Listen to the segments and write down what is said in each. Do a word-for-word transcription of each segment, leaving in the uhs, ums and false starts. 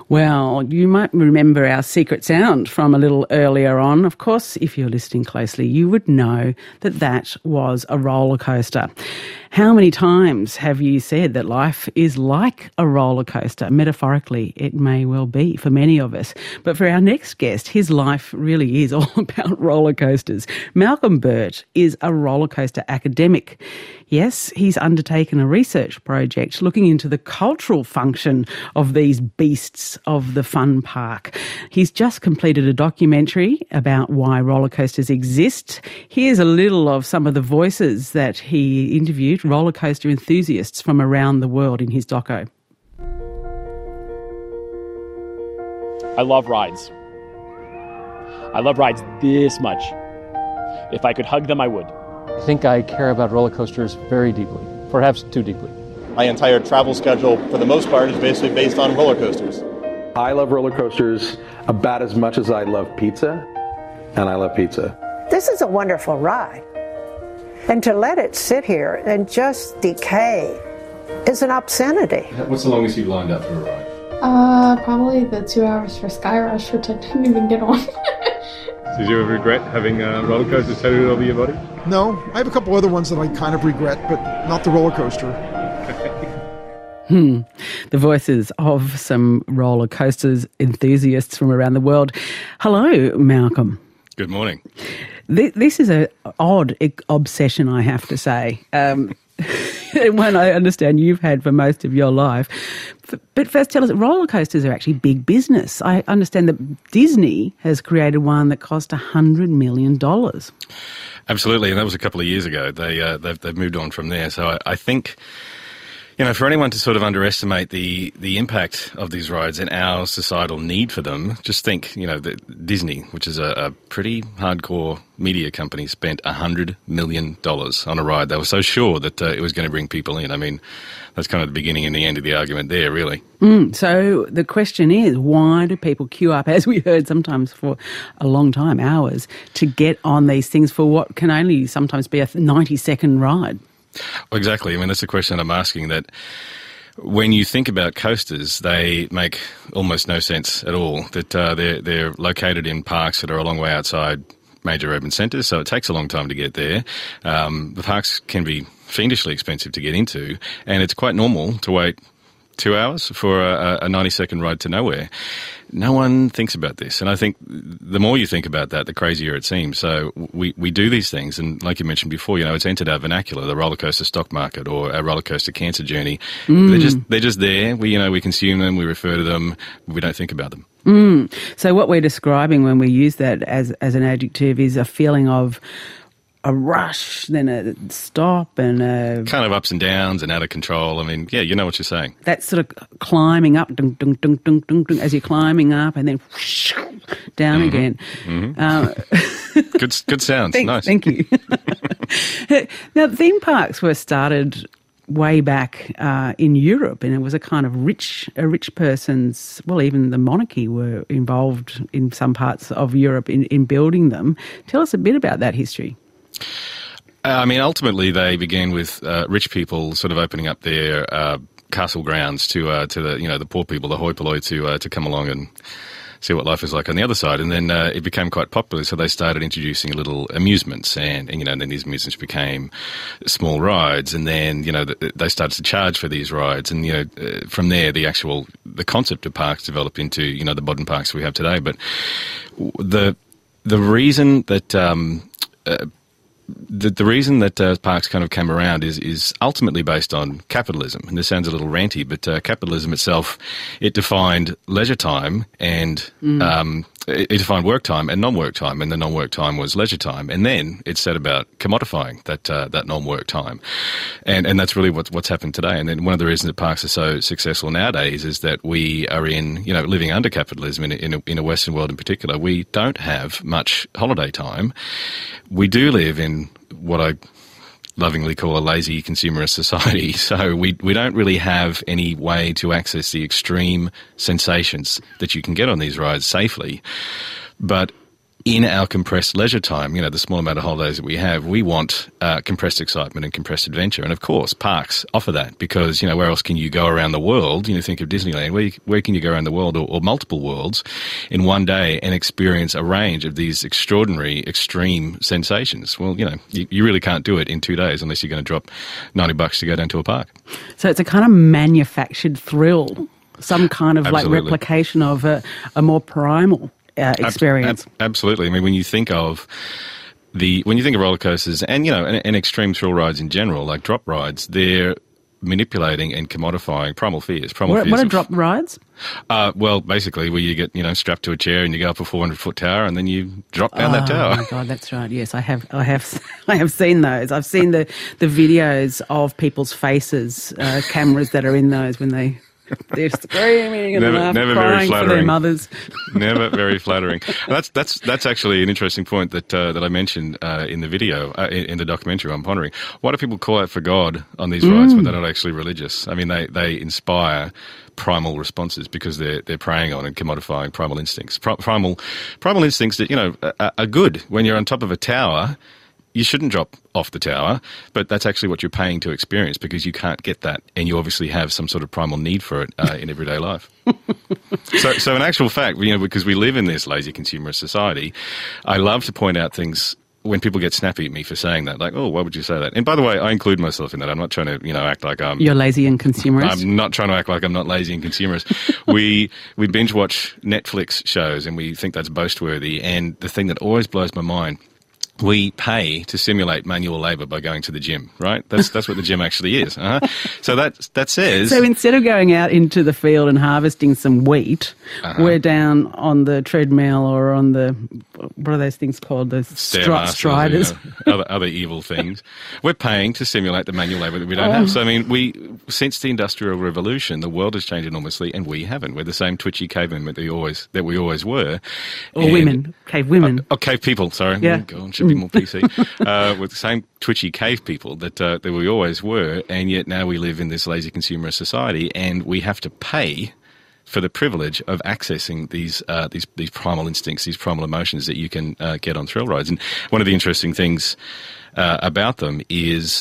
Well, you might remember our secret sound from a little earlier on. Of course, if you're listening closely, you would know that that was a roller coaster. How many times have you said that life is like a roller coaster? Metaphorically, it may well be for many of us. But for our next guest, his life really is all about roller coasters. Malcolm Burt is a roller coaster academic. Yes, he's undertaken a research project looking into the cultural function of these beasts of the fun park. He's just completed a documentary about why roller coasters exist. Here's a little of some of the voices that he interviewed, roller coaster enthusiasts from around the world, in his doco. I love rides. I love rides this much. If I could hug them, I would. I think I care about roller coasters very deeply, perhaps too deeply. My entire travel schedule, for the most part, is basically based on roller coasters. I love roller coasters about as much as I love pizza, and I love pizza. This is a wonderful ride. And to let it sit here and just decay is an obscenity. What's the longest you've lined up for a ride? Uh, probably the two hours for Sky Rush, which I didn't even get on. Did you ever regret having uh, roller coasters tattooed over your body? No, I have a couple other ones that I kind of regret, but not the roller coaster. Hmm. The voices of some roller coasters enthusiasts from around the world. Hello, Malcolm. Good morning. This is an odd obsession, I have to say. Um, one I understand you've had for most of your life. But first tell us, roller coasters are actually big business. I understand that Disney has created one that cost one hundred million dollars. Absolutely, and that was a couple of years ago. They, uh, they've, they've moved on from there. So I, I think, you know, for anyone to sort of underestimate the, the impact of these rides and our societal need for them, just think, you know, that Disney, which is a, a pretty hardcore media company, spent one hundred million dollars on a ride. They were so sure that uh, it was going to bring people in. I mean, that's kind of the beginning and the end of the argument there, really. Mm, so the question is, why do people queue up, as we heard sometimes for a long time, hours, to get on these things for what can only sometimes be a ninety-second ride? Well, exactly. I mean, that's the question I'm asking, that when you think about coasters, they make almost no sense at all, that uh, they're, they're located in parks that are a long way outside major urban centres, so it takes a long time to get there. Um, the parks can be fiendishly expensive to get into, and it's quite normal to wait two hours for a, a ninety-second ride to nowhere. No one thinks about this, and I think the more you think about that, the crazier it seems. So we, we do these things, and like you mentioned before, you know, it's entered our vernacular, the roller coaster stock market or our roller coaster cancer journey. Mm. They're just they're just there. We you know we consume them, we refer to them, we don't think about them. Mm. So what we're describing when we use that as as an adjective is a feeling of a rush, then a stop, and a... kind of ups and downs and out of control. I mean, yeah, you know what you're saying. That sort of climbing up, dun, dun, dun, dun, dun, dun, as you're climbing up, and then whoosh, down mm-hmm. again. Mm-hmm. Uh, good, good sounds. Thank, nice. Thank you. Now, theme parks were started way back uh, in Europe, and it was a kind of rich, a rich person's, well, even the monarchy were involved in some parts of Europe in, in building them. Tell us a bit about that history. I mean, ultimately, they began with uh, rich people sort of opening up their uh, castle grounds to uh, to the you know the poor people, the hoi polloi, to uh, to come along and see what life is like on the other side. And then uh, it became quite popular, so they started introducing little amusements, and, and you know, and then these amusements became small rides, and then you know the, they started to charge for these rides, and you know uh, from there the actual the concept of parks developed into you know the modern parks we have today. But the the reason that um, uh, The, the reason that uh, parks kind of came around is is ultimately based on capitalism. And this sounds a little ranty, but uh, capitalism itself, it defined leisure time and mm. um, it, it defined work time and non-work time, and the non-work time was leisure time. And then it set about commodifying that uh, that non-work time. And and that's really what's, what's happened today. And then one of the reasons that parks are so successful nowadays is that we are in, you know, living under capitalism in, in, a, in a Western world in particular. We don't have much holiday time. We do live in what I lovingly call a lazy consumerist society. So we we don't really have any way to access the extreme sensations that you can get on these rides safely. But in our compressed leisure time, you know, the small amount of holidays that we have, we want uh, compressed excitement and compressed adventure. And of course, parks offer that because, you know, where else can you go around the world? You know, think of Disneyland. Where, where can you go around the world or, or multiple worlds in one day and experience a range of these extraordinary, extreme sensations? Well, you know, you, you really can't do it in two days unless you're going to drop ninety bucks to go down to a park. So it's a kind of manufactured thrill, some kind of Absolutely. like replication of a, a more primal Uh, experience. Ab- ab- absolutely. I mean, when you think of the when you think of roller coasters and you know and, and extreme thrill rides in general, like drop rides, they're manipulating and commodifying primal fears. Primal What, fears what are of- drop rides? Uh, well, basically, where you get you know strapped to a chair and you go up a four hundred foot tower and then you drop down that tower. Oh my God, that's right. Yes, I have. I have. I have seen those. I've seen the the videos of people's faces, uh, cameras that are in those when they. They're screaming and Never- laugh, never very crying for their flattering. mothers. Never very flattering. That's that's that's actually an interesting point that uh, that I mentioned uh, in the video, uh, in, in the documentary. I'm pondering, why do people call out for God on these rides, but they're not actually religious? I mean, they, they inspire primal responses because they're they're preying on and commodifying primal instincts. Pri- primal primal instincts that you know are, are good when you're on top of a tower. You shouldn't drop off the tower, but that's actually what you're paying to experience because you can't get that, and you obviously have some sort of primal need for it uh, in everyday life. so, so in actual fact, you know, because we live in this lazy consumerist society, I love to point out things when people get snappy at me for saying that, like, oh, why would you say that? And by the way, I include myself in that. I'm not trying to, you know, act like I'm... You're lazy and consumerist? I'm not trying to act like I'm not lazy and consumerist. we we binge watch Netflix shows and we think that's boast-worthy, and the thing that always blows my mind, we pay to simulate manual labour by going to the gym, right? That's that's what the gym actually is. Uh-huh. So that that says... So instead of going out into the field and harvesting some wheat, Uh-huh. we're down on the treadmill or on the, what are those things called? The stri- Stairmasters, striders. you know, other, other evil things. We're paying to simulate the manual labour that we don't have. So, I mean, we since the Industrial Revolution, the world has changed enormously, and we haven't. We're the same twitchy cavemen that we always, that we always were. Or And- women, cave women. Oh, cave people, sorry. Yeah. Oh, God, should be more P C. uh, with the same twitchy cave people that uh, that we always were, and yet now we live in this lazy consumerist society, and we have to pay for the privilege of accessing these uh, these these primal instincts, these primal emotions that you can uh, get on thrill rides. And one of the interesting things uh, about them is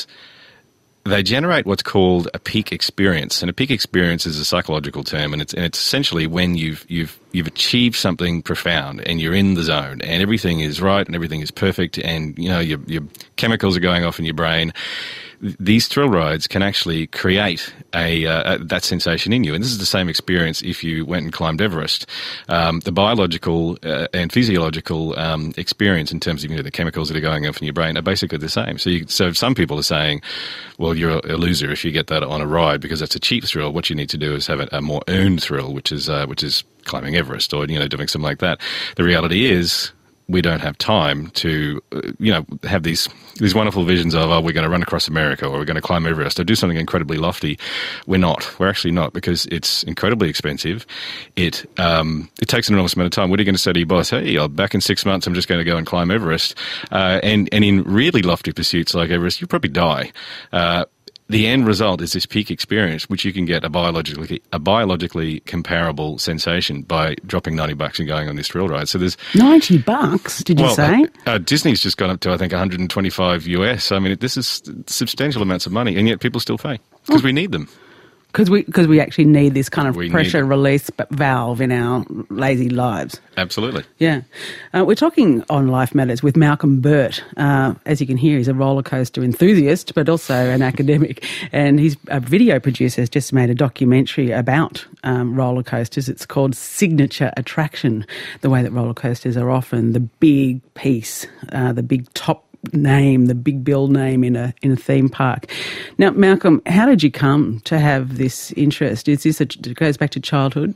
they generate what's called a peak experience, and a peak experience is a psychological term, and it's and it's essentially when you've you've you've achieved something profound and you're in the zone and everything is right and everything is perfect, and you know your your chemicals are going off in your brain. These thrill rides can actually create a, uh, a that sensation in you, and this is the same experience if you went and climbed Everest. Um, the biological uh, and physiological um, experience in terms of you know the chemicals that are going off in your brain are basically the same. So, you, so some people are saying, "Well, you're a, a loser if you get that on a ride because that's a cheap thrill." What you need to do is have a, a more earned thrill, which is uh, which is climbing Everest or you know doing something like that. The reality is, we don't have time to, uh, you know, have these these wonderful visions of, oh, we're going to run across America or we're going to climb Everest or do something incredibly lofty. We're not. We're actually not, because it's incredibly expensive. It um, it takes an enormous amount of time. What are you going to say to your boss? Hey, I'll, back in six months, I'm just going to go and climb Everest. Uh, and, and in really lofty pursuits like Everest, you'll probably die. Uh, The end result is this peak experience, which you can get a biologically a biologically comparable sensation by dropping ninety bucks and going on this thrill ride. So there's ninety bucks, did you well, say? Uh, uh, Disney's just gone up to I think one hundred twenty-five U S. I mean, this is substantial amounts of money, and yet people still pay because we need them. Because we, cause we actually need this kind of We pressure need- release b- valve in our lazy lives. Absolutely. Yeah. Uh, we're talking on Life Matters with Malcolm Burt. Uh, as you can hear, he's a roller coaster enthusiast, but also an academic. And he's a video producer, has just made a documentary about um, roller coasters. It's called Signature Attraction, the way that roller coasters are often the big piece, uh, the big top name, the big bill name in a in a theme park. Now, Malcolm, how did you come to have this interest? Is this a, it goes back to childhood?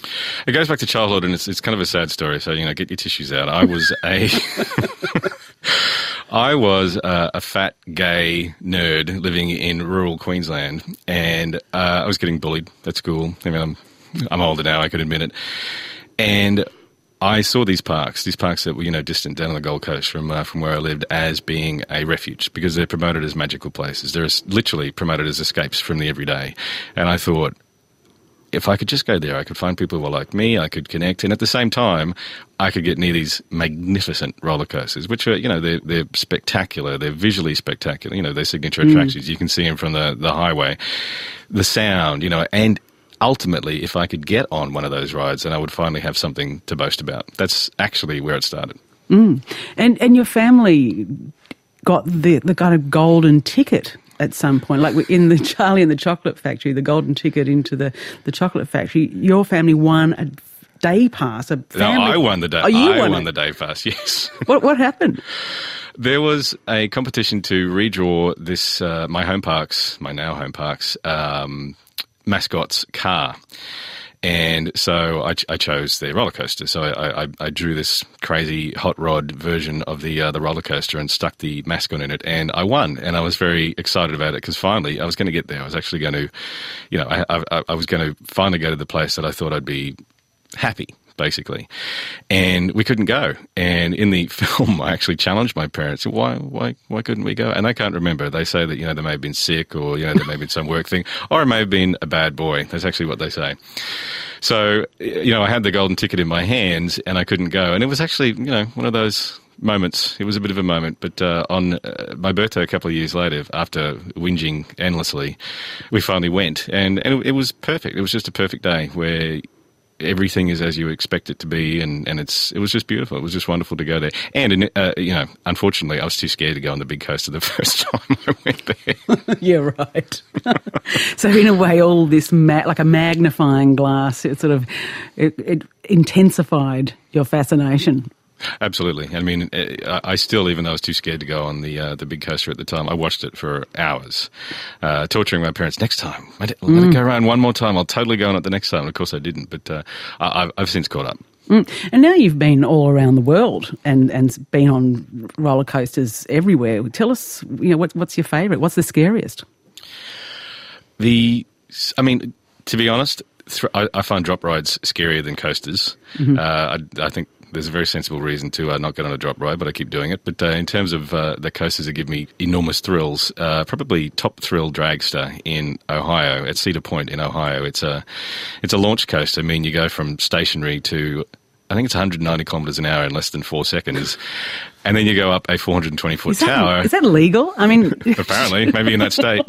It goes back to childhood, and it's it's kind of a sad story. So you know, get your tissues out. I was a I was a, a fat gay nerd living in rural Queensland, and uh, I was getting bullied at school. I mean, I'm I'm older now, I can admit it, and I saw these parks, these parks that were, you know, distant down on the Gold Coast from uh, from where I lived, as being a refuge, because they're promoted as magical places. They're literally promoted as escapes from the everyday. And I thought, if I could just go there, I could find people who were like me, I could connect, and at the same time, I could get near these magnificent roller coasters, which are, you know, they're, they're spectacular, they're visually spectacular, you know, they're signature Mm. attractions. You can see them from the, the highway, the sound, you know, and ultimately, if I could get on one of those rides, then I would finally have something to boast about. That's actually where it started. Mm. And and your family got the, the kind of golden ticket at some point, like in the Charlie and the Chocolate Factory, the golden ticket into the, the chocolate factory. Your family won a day pass. A family... No, I won the day. Oh, you I won, won it? the day pass. Yes. What what happened? There was a competition to redraw this uh, my home parks, my now home parks um, mascot's car. And so I, ch- I chose the roller coaster. So I, I, I drew this crazy hot rod version of the uh, the roller coaster and stuck the mascot in it, and I won. And I was very excited about it because finally I was going to get there. I was actually going to, you know, I, I, I was going to finally go to the place that I thought I'd be happy, basically. And we couldn't go. And in the film, I actually challenged my parents. Why, why, why couldn't we go? And they can't remember. They say that, you know, they may have been sick, or, you know, there may have been some work thing, or it may have been a bad boy. That's actually what they say. So, you know, I had the golden ticket in my hands and I couldn't go. And it was actually, you know, one of those moments. It was a bit of a moment. But uh, on uh, my birthday a couple of years later, after whinging endlessly, we finally went. And, and it was perfect. It was just a perfect day where everything is as you expect it to be, and, and it's it was just beautiful. It was just wonderful to go there. And, uh, you know, unfortunately, I was too scared to go on the big coaster the first time I went there. You're right. So in a way, all this, ma- like a magnifying glass, it sort of it, it intensified your fascination. Absolutely. I mean, I still, even though I was too scared to go on the uh, the big coaster at the time, I watched it for hours, uh, torturing my parents. Next time, let it Mm. go around one more time. I'll totally go on it the next time. And of course, I didn't, but uh, I, I've, I've since caught up. Mm. And now you've been all around the world and, and been on roller coasters everywhere. Tell us, you know, what, what's your favourite? What's the scariest? The, I mean, to be honest, th- I, I find drop rides scarier than coasters. Mhm. Uh, I, I think there's a very sensible reason to uh, not get on a drop ride, but I keep doing it. But uh, in terms of uh, the coasters that give me enormous thrills, uh, probably Top Thrill Dragster in Ohio, at Cedar Point in Ohio. It's a it's a launch coaster. I mean, you go from stationary to, I think it's one hundred ninety kilometres an hour in less than four seconds. And then you go up a four hundred twenty foot Is that, tower. is that legal? I mean... Apparently, maybe in that state.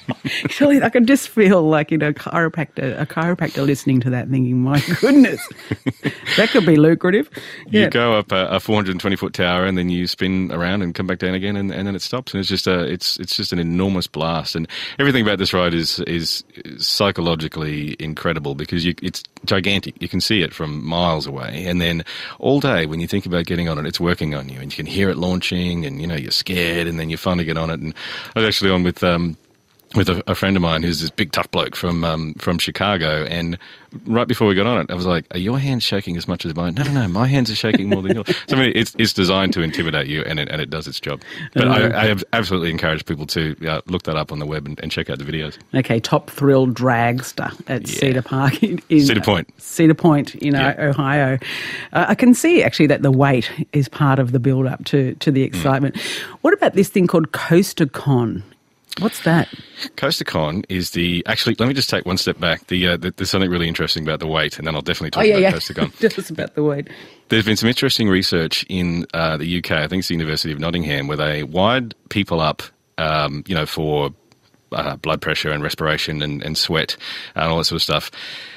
Surely I can just feel like, you know, chiropractor, a chiropractor listening to that thinking, my goodness, that could be lucrative. You Yeah. go up a, a four hundred twenty foot tower and then you spin around and come back down again, and, and then it stops. And it's just a, it's it's just an enormous blast. And everything about this ride is is psychologically incredible because you, it's gigantic. You can see it from miles away. And then all day when you think about getting on it, it's working on you, and you can hear it launching, and you know you're scared, and then you finally get on it. And I was actually on with um, with a, a friend of mine who's this big tough bloke from um, from Chicago, and right before we got on it, I was like, "Are your hands shaking as much as mine?" No, no, no, my hands are shaking more than yours. So I mean, it's it's designed to intimidate you, and it and it does its job. But Uh, I, I have absolutely encourage people to uh, look that up on the web and, and check out the videos. Okay, Top Thrill Dragster at Yeah. Cedar Park in, in Cedar Point. Cedar Point in Yeah. Ohio. Uh, I can see actually that the wait is part of the build-up to to the excitement. What about this thing called CoasterCon? What's that? CoasterCon is the actually. Let me just take one step back. The, uh, the there's something really interesting about the wait, and then I'll definitely talk oh yeah, about yeah. CoasterCon. Tell us about the wait. There's been some interesting research in uh, the U K. I think it's the University of Nottingham, where they wired people up, um, you know, for uh, blood pressure and respiration and, and sweat and all that sort of stuff.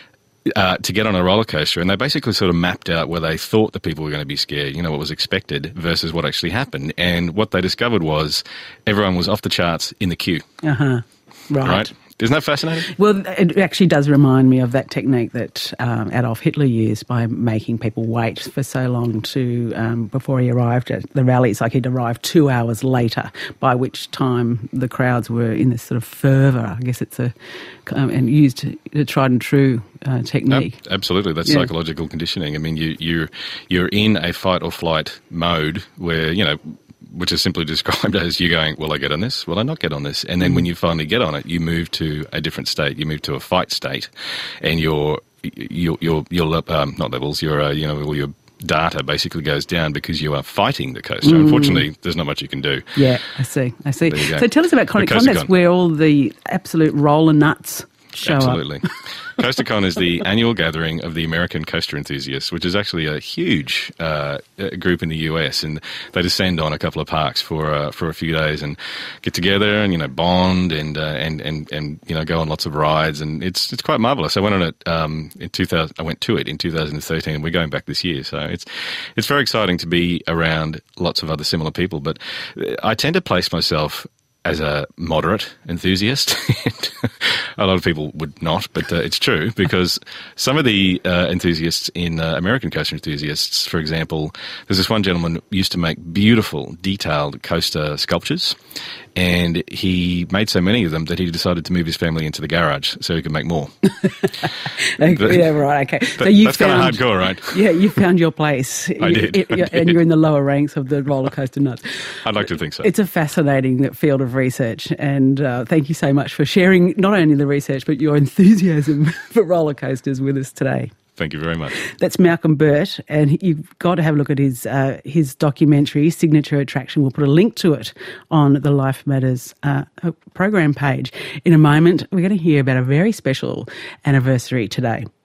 Uh, to get on a roller coaster, and they basically sort of mapped out where they thought the people were going to be scared, you know, what was expected versus what actually happened. And what they discovered was everyone was off the charts in the queue. Uh huh. Right. Right? Isn't that fascinating? Well, it actually does remind me of that technique that um, Adolf Hitler used by making people wait for so long to um, before he arrived at the rallies. Like he'd arrive two hours later, by which time the crowds were in this sort of fervour. I guess it's a um, and used a tried and true uh, technique. Yep, absolutely, that's Yeah. psychological conditioning. I mean, you you you're in a fight or flight mode where you know. Which is simply described as you going, will I get on this? Will I not get on this? And then when you finally get on it, you move to a different state. You move to a fight state, and your your your your um, not levels, your uh, you know all your data basically goes down because you are fighting the coaster. Mm. Unfortunately, there's not much you can do. Yeah, I see. I see. There you go. So tell us about The Chronic Con. CoasterCon. That's where all the absolute roller nuts show Absolutely. up. CoasterCon is the annual gathering of the American coaster enthusiasts, which is actually a huge uh, group in the U S, and they descend on a couple of parks for uh, for a few days and get together and you know bond and uh, and and and you know go on lots of rides, and it's it's quite marvelous. I went on it um, in two thousand. I went to it in two thousand thirteen, and we're going back this year, so it's it's very exciting to be around lots of other similar people. But I tend to place myself as a moderate enthusiast. A lot of people would not, but uh, it's true, because some of the uh, enthusiasts in uh, American coaster enthusiasts, for example, there's this one gentleman who used to make beautiful, detailed coaster sculptures, and he made so many of them that he decided to move his family into the garage so he could make more. okay, but, yeah, right, okay. That, So you that's found, kind of hardcore, right? Yeah, you found your place. I did, You- I you- did. And you're in the lower ranks of the roller coaster nuts. I'd like to think so. It's a fascinating field of research, and uh, thank you so much for sharing not only the research but your enthusiasm for roller coasters with us today. Thank you very much. That's Malcolm Burt, and you've got to have a look at his uh, his documentary, Signature Attraction. We'll put a link to it on the Life Matters uh, program page. In a moment, we're going to hear about a very special anniversary today.